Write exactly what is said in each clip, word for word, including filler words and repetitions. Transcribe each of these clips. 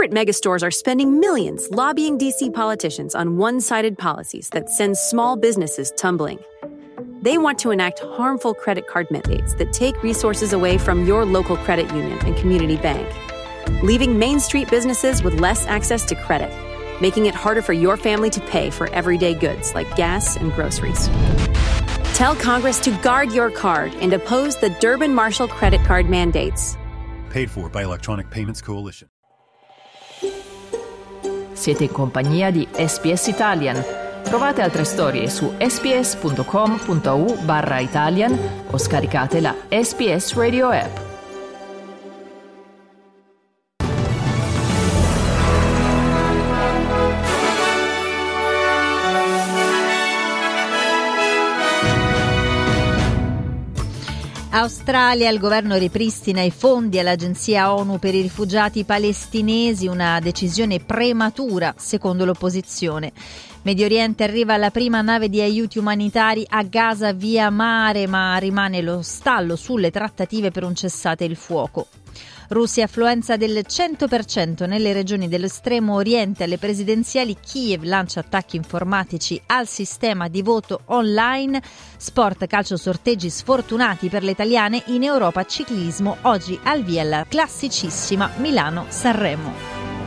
Corporate megastores are spending millions lobbying D C politicians on one-sided policies that send small businesses tumbling. They want to enact harmful credit card mandates that take resources away from your local credit union and community bank, leaving Main Street businesses with less access to credit, making it harder for your family to pay for everyday goods like gas and groceries. Tell Congress to guard your card and oppose the Durbin-Marshall credit card mandates. Paid for by Electronic Payments Coalition. Siete in compagnia di S B S Italian. Trovate altre storie su sbs.com.au barra Italian o scaricate la S B S Radio app. Australia, il governo ripristina i fondi all'Agenzia ONU per i rifugiati palestinesi, una decisione prematura secondo l'opposizione. Medio Oriente, arriva la prima nave di aiuti umanitari a Gaza via mare, ma rimane lo stallo sulle trattative per un cessate il fuoco. Russia, affluenza del cento per cento nelle regioni dell'estremo oriente alle presidenziali. Kiev lancia attacchi informatici al sistema di voto online. Sport, calcio, sorteggi sfortunati per le italiane. In Europa, ciclismo, oggi al via la classicissima Milano-Sanremo.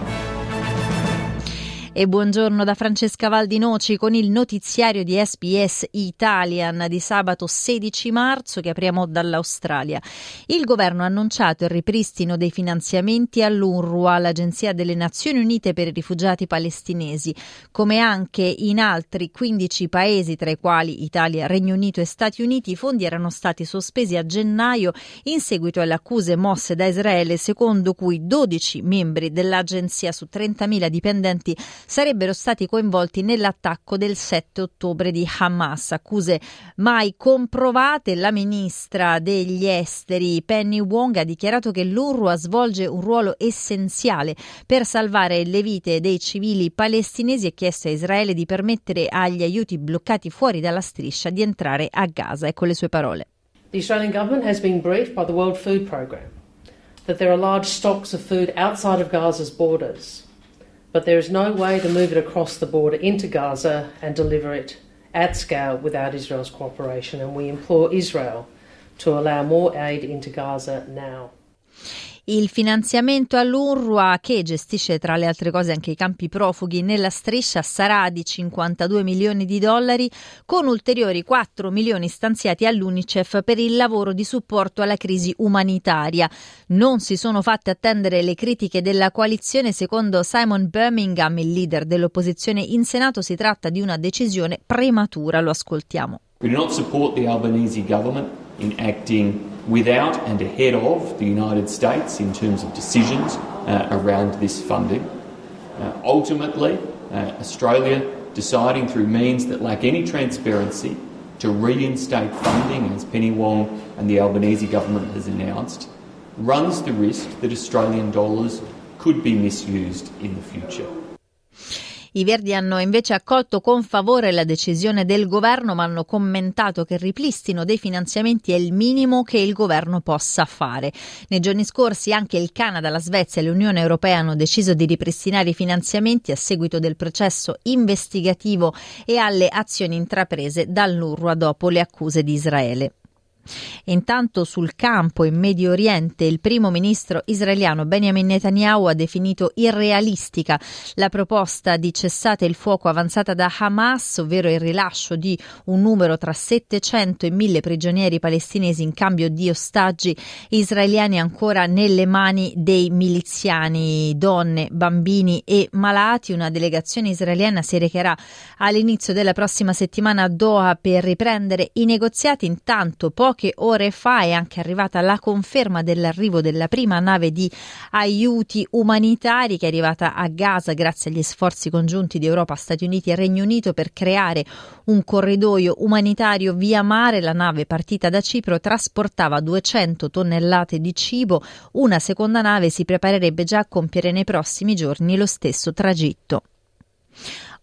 E buongiorno da Francesca Valdinoci con il notiziario di S B S Italian di sabato sedici marzo, che apriamo dall'Australia. Il governo ha annunciato il ripristino dei finanziamenti all'UNRWA, l'Agenzia delle Nazioni Unite per i rifugiati palestinesi, come anche in altri quindici paesi, tra i quali Italia, Regno Unito e Stati Uniti. I fondi erano stati sospesi a gennaio in seguito alle accuse mosse da Israele, secondo cui dodici membri dell'agenzia su trentamila dipendenti sarebbero stati coinvolti nell'attacco del sette ottobre di Hamas, accuse mai comprovate. La ministra degli esteri Penny Wong ha dichiarato che l'UNRWA svolge un ruolo essenziale per salvare le vite dei civili palestinesi e chiesto a Israele di permettere agli aiuti bloccati fuori dalla striscia di entrare a Gaza. Ecco le sue parole. The Australian government has been briefed by the World Food Programme that there are large stocks of food outside of Gaza's borders. But there is no way to move it across the border into Gaza and deliver it at scale without Israel's cooperation, and we implore Israel to allow more aid into Gaza now. Il finanziamento all'UNRWA, che gestisce tra le altre cose anche i campi profughi nella striscia, sarà di cinquantadue milioni di dollari, con ulteriori quattro milioni stanziati all'UNICEF per il lavoro di supporto alla crisi umanitaria. Non si sono fatte attendere le critiche della coalizione. Secondo Simon Birmingham, il leader dell'opposizione in Senato, si tratta di una decisione prematura. Lo ascoltiamo. We do not support the Albanese government in acting without and ahead of the United States in terms of decisions uh, around this funding. Uh, ultimately, uh, Australia deciding through means that lack any transparency to reinstate funding, as Penny Wong and the Albanese government has announced, runs the risk that Australian dollars could be misused in the future. I Verdi hanno invece accolto con favore la decisione del governo, ma hanno commentato che il ripristino dei finanziamenti è il minimo che il governo possa fare. Nei giorni scorsi anche il Canada, la Svezia e l'Unione Europea hanno deciso di ripristinare i finanziamenti a seguito del processo investigativo e alle azioni intraprese dall'UNRWA dopo le accuse di Israele. Intanto sul campo in Medio Oriente il primo ministro israeliano Benjamin Netanyahu ha definito irrealistica la proposta di cessate il fuoco avanzata da Hamas, ovvero il rilascio di un numero tra settecento e mille prigionieri palestinesi in cambio di ostaggi israeliani ancora nelle mani dei miliziani, donne, bambini e malati. Una delegazione israeliana si recherà all'inizio della prossima settimana a Doha per riprendere i negoziati. Intanto pochi Poche ore fa è anche arrivata la conferma dell'arrivo della prima nave di aiuti umanitari, che è arrivata a Gaza grazie agli sforzi congiunti di Europa, Stati Uniti e Regno Unito per creare un corridoio umanitario via mare. La nave, partita da Cipro, trasportava duecento tonnellate di cibo. Una seconda nave si preparerebbe già a compiere nei prossimi giorni lo stesso tragitto.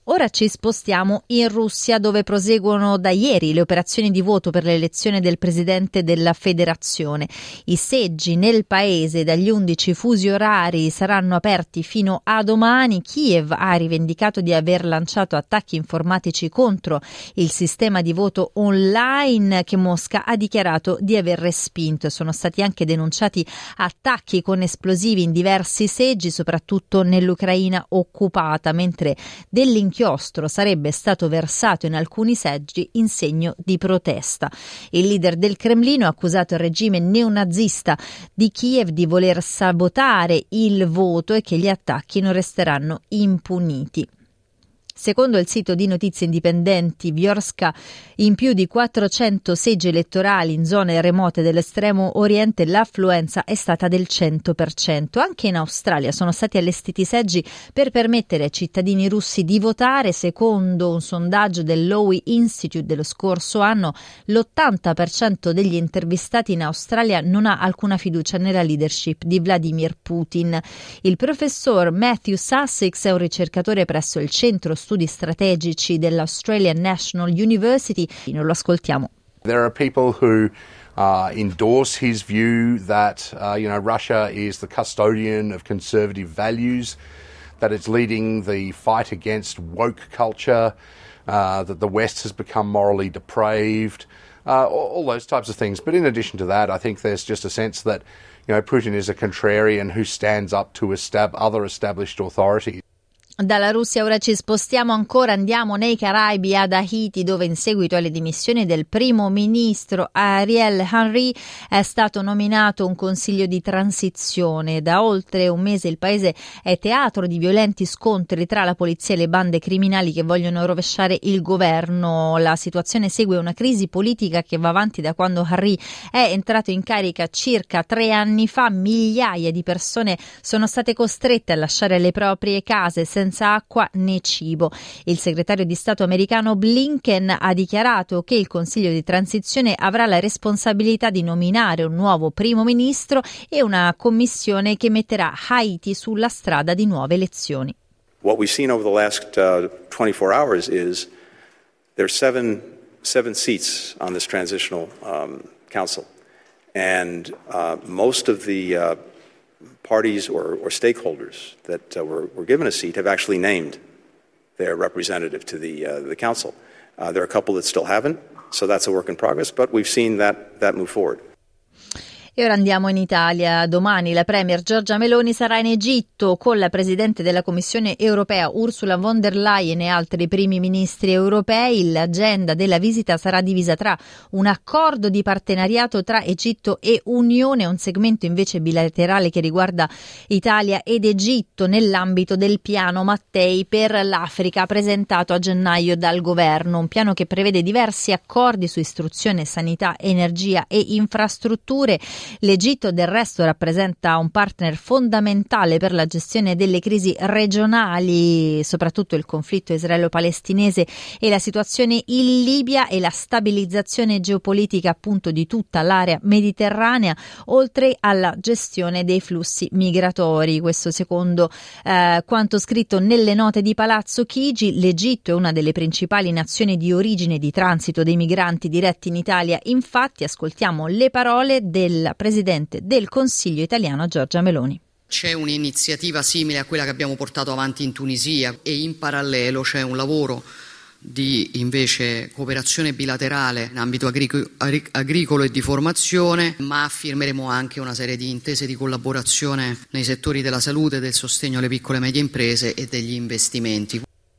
Ora ci spostiamo in Russia, dove proseguono da ieri le operazioni di voto per l'elezione del presidente della federazione. I seggi nel paese dagli undici fusi orari saranno aperti fino a domani. Kiev ha rivendicato di aver lanciato attacchi informatici contro il sistema di voto online, che Mosca ha dichiarato di aver respinto. Sono stati anche denunciati attacchi con esplosivi in diversi seggi, soprattutto nell'Ucraina occupata, mentre dell'inchiostro sarebbe stato versato in alcuni seggi in segno di protesta. Il leader del Cremlino ha accusato il regime neonazista di Kiev di voler sabotare il voto e che gli attacchi non resteranno impuniti. Secondo il sito di notizie indipendenti Vyorska, in più di quattrocento seggi elettorali in zone remote dell'estremo oriente l'affluenza è stata del cento per cento. Anche in Australia sono stati allestiti seggi per permettere ai cittadini russi di votare. Secondo un sondaggio del Lowy Institute dello scorso anno, l'ottanta per cento degli intervistati in Australia non ha alcuna fiducia nella leadership di Vladimir Putin. Il professor Matthew Sussex è un ricercatore presso il Centro Studi Strategici dell'Australian National University. Non lo ascoltiamo. There are people who uh, endorse his view that uh, you know Russia is the custodian of conservative values, that it's leading the fight against woke culture, uh, that the West has become morally depraved, uh, all, all those types of things. But in addition to that, I think there's just a sense that you know Putin is a contrarian who stands up to estab- other established authorities. Dalla Russia ora ci spostiamo ancora, andiamo nei Caraibi, ad Haiti, dove in seguito alle dimissioni del primo ministro Ariel Henry è stato nominato un consiglio di transizione. Da oltre un mese il paese è teatro di violenti scontri tra la polizia e le bande criminali che vogliono rovesciare il governo. La situazione segue una crisi politica che va avanti da quando Henry è entrato in carica circa tre anni fa. Migliaia di persone sono state costrette a lasciare le proprie case senza acqua né cibo. Il segretario di Stato americano Blinken ha dichiarato che il Consiglio di transizione avrà la responsabilità di nominare un nuovo primo ministro e una commissione che metterà Haiti sulla strada di nuove elezioni. What we've seen over the last uh, twenty-four hours is there's seven seven seats on this transitional um, council, and uh, most of the uh, parties or, or stakeholders that uh, were, were given a seat have actually named their representative to the uh, the council. Uh, there are a couple that still haven't, so that's a work in progress, but we've seen that that move forward. E ora andiamo in Italia. Domani la premier Giorgia Meloni sarà in Egitto con la presidente della Commissione europea Ursula von der Leyen e altri primi ministri europei. L'agenda della visita sarà divisa tra un accordo di partenariato tra Egitto e Unione, un segmento invece bilaterale che riguarda Italia ed Egitto nell'ambito del piano Mattei per l'Africa presentato a gennaio dal governo. Un piano che prevede diversi accordi su istruzione, sanità, energia e infrastrutture. L'Egitto del resto rappresenta un partner fondamentale per la gestione delle crisi regionali, soprattutto il conflitto israelo-palestinese e la situazione in Libia e la stabilizzazione geopolitica appunto di tutta l'area mediterranea, oltre alla gestione dei flussi migratori. Questo secondo eh, quanto scritto nelle note di Palazzo Chigi. L'Egitto è una delle principali nazioni di origine e di transito dei migranti diretti in Italia. Infatti, ascoltiamo le parole del Presidente del Consiglio italiano Giorgia Meloni. C'è un'iniziativa simile a quella che abbiamo portato avanti in Tunisia e in parallelo c'è un lavoro di invece cooperazione bilaterale in ambito agrico- agricolo e di formazione, ma firmeremo anche una serie di intese di collaborazione nei settori della salute, del sostegno alle piccole e medie imprese e degli investimenti.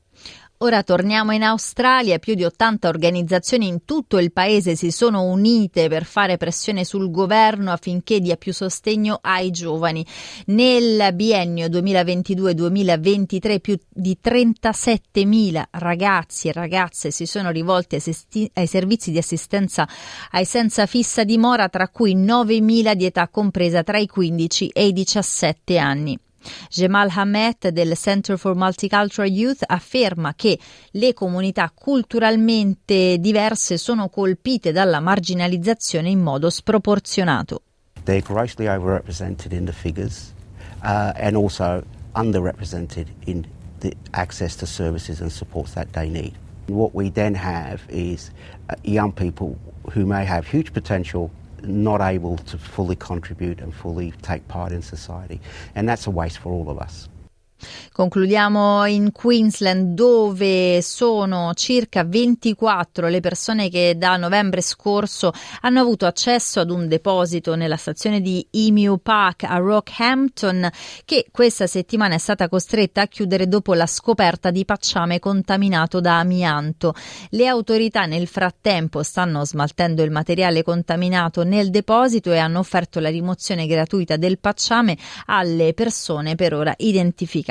Ora torniamo in Australia. Più di ottanta organizzazioni in tutto il paese si sono unite per fare pressione sul governo affinché dia più sostegno ai giovani. Nel biennio duemilaventidue duemilaventitré più di trentasettemila ragazzi e ragazze si sono rivolti ai, sesti- ai servizi di assistenza ai senza fissa dimora, tra cui novemila di età compresa tra i quindici e i diciassette anni. Jamal Hamed del Center for Multicultural Youth afferma che le comunità culturalmente diverse sono colpite dalla marginalizzazione in modo sproporzionato. They're grossly overrepresented in the figures uh, and also underrepresented in the access to services and supports that they need. What we then have is uh, young people who may have huge potential, not able to fully contribute and fully take part in society. And that's a waste for all of us. Concludiamo in Queensland, dove sono circa ventiquattro le persone che da novembre scorso hanno avuto accesso ad un deposito nella stazione di Emu Park a Rockhampton, che questa settimana è stata costretta a chiudere dopo la scoperta di pacciame contaminato da amianto. Le autorità nel frattempo stanno smaltendo il materiale contaminato nel deposito e hanno offerto la rimozione gratuita del pacciame alle persone per ora identificate.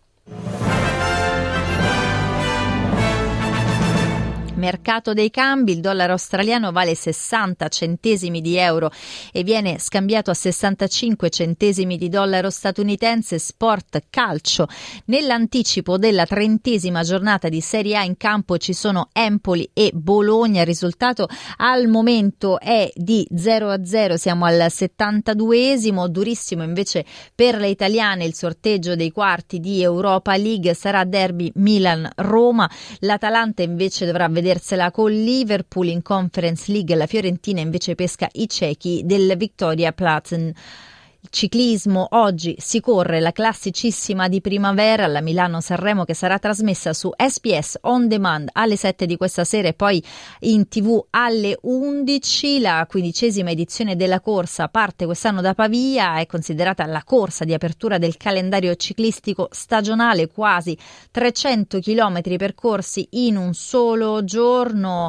Mercato dei cambi, il dollaro australiano vale sessanta centesimi di euro e viene scambiato a sessantacinque centesimi di dollaro statunitense. Sport calcio. Nell'anticipo della trentesima giornata di Serie A in campo ci sono Empoli e Bologna. Il risultato al momento è di zero a zero, siamo al settantaduesimo. Durissimo invece per le italiane il sorteggio dei quarti di Europa League, sarà derby Milan-Roma. L'Atalanta invece dovrà vedere con Liverpool. In Conference League la Fiorentina invece pesca i cechi del Victoria Platin. Ciclismo, oggi si corre la classicissima di primavera alla Milano-Sanremo, che sarà trasmessa su S B S On Demand alle sette di questa sera e poi in tv alle undici. La quindicesima edizione della corsa parte quest'anno da Pavia, è considerata la corsa di apertura del calendario ciclistico stagionale, quasi trecento chilometri percorsi in un solo giorno,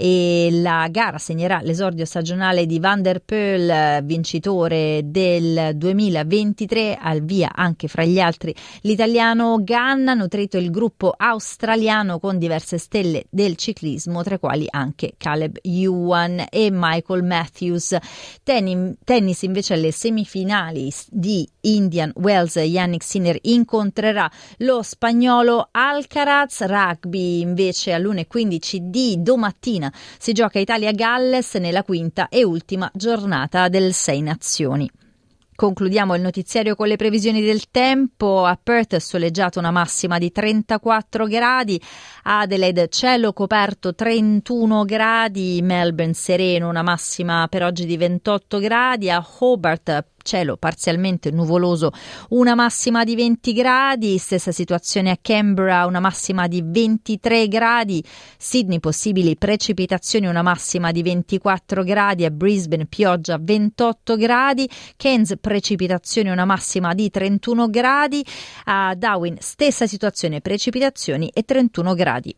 e la gara segnerà l'esordio stagionale di Van der Poel, vincitore del duemilaventitré, al via anche fra gli altri l'italiano Ganna, nutrito il gruppo australiano con diverse stelle del ciclismo, tra i quali anche Caleb Ewan e Michael Matthews. Tennis, tennis invece alle semifinali di Indian Wells, Yannick Sinner incontrerà lo spagnolo Alcaraz. Rugby invece all'una e quindici di domattina si gioca Italia-Galles nella quinta e ultima giornata del Sei Nazioni. Concludiamo il notiziario con le previsioni del tempo. A Perth soleggiato, una massima di trentaquattro gradi, Adelaide cielo coperto trentuno gradi, Melbourne sereno, una massima per oggi di ventotto gradi, a Hobart cielo parzialmente nuvoloso, una massima di venti gradi, stessa situazione a Canberra, una massima di ventitré gradi, Sydney possibili precipitazioni, una massima di ventiquattro gradi, a Brisbane pioggia ventotto gradi, Cairns precipitazioni, una massima di trentuno gradi, a Darwin stessa situazione, precipitazioni e trentuno gradi.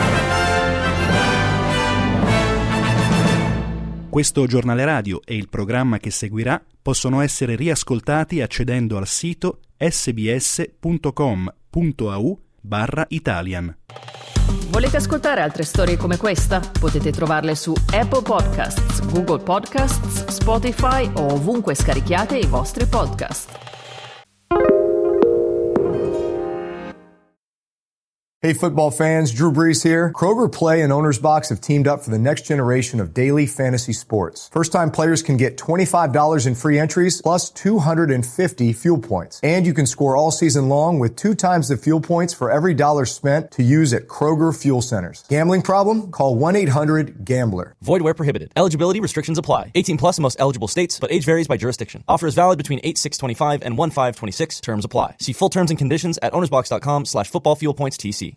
Questo giornale radio e il programma che seguirà possono essere riascoltati accedendo al sito sbs.com.au barra Italian. Volete ascoltare altre storie come questa? Potete trovarle su Apple Podcasts, Google Podcasts, Spotify o ovunque scarichiate i vostri podcast. Hey football fans, Drew Brees here. Kroger Play and Owner's Box have teamed up for the next generation of daily fantasy sports. First-time players can get twenty-five dollars in free entries plus two hundred fifty fuel points. And you can score all season long with two times the fuel points for every dollar spent to use at Kroger Fuel Centers. Gambling problem? Call one eight hundred gambler. Void where prohibited. Eligibility restrictions apply. eighteen plus in most eligible states, but age varies by jurisdiction. Offer is valid between eight six twenty-five and one five twenty-six. Terms apply. See full terms and conditions at ownersbox.com slash football fuel points TC.